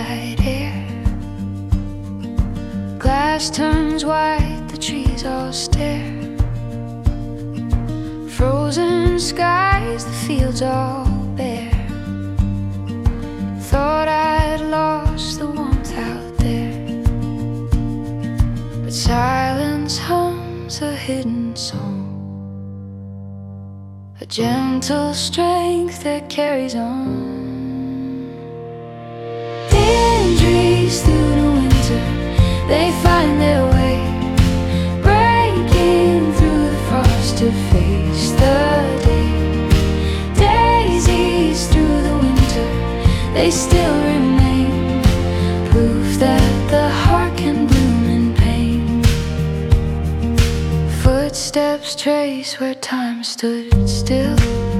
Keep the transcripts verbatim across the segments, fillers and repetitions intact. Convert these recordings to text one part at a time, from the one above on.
night air. Glass turns white, the trees all stare. Frozen skies, the fields all bare. Thought I'd lost the warmth out there, but silence hums a hidden song, a gentle strength that carries on. Injuries through the winter, they find their way, breaking through the frost to face the day. Daisies through the winter, they still remain, proof that the heart can bloom in pain. Footsteps trace where time stood still.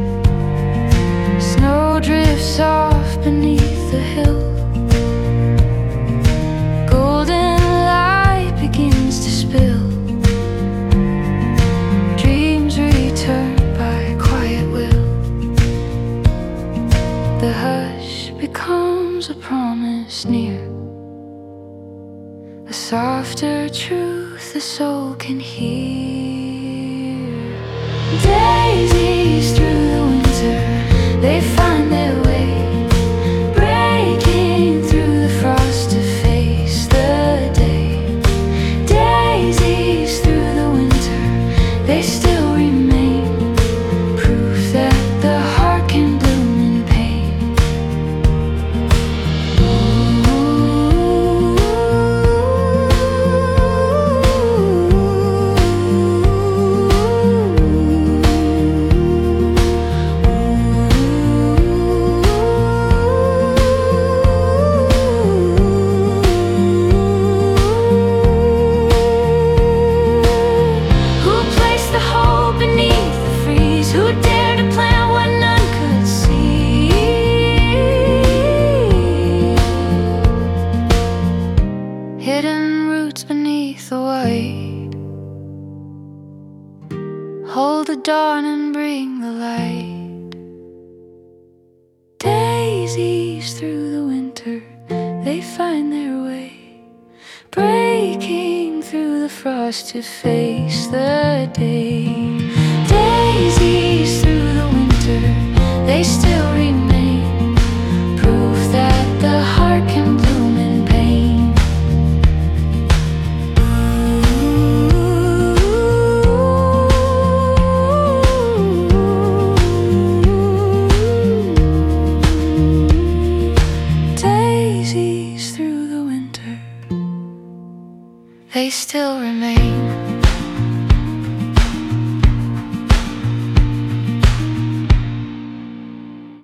Snow drifts off beneath the hill. Golden light begins to spill. Dreams return by quiet will. The hush becomes a promise near, a softer truth the soul can hear. Daisies through the winter, they find their way, breaking through the frost to face the day. Daisies through the winter, they still remain, proof that the heart can bloom in pain. Hidden roots beneath the white, hold the dawn and bring the light. Daisies through the winter, they find their way, breaking through the frost to face the day. Daisies through the winter, they still remain, proof that the heart can bloom in pain. Daisies through the winter, they still remain.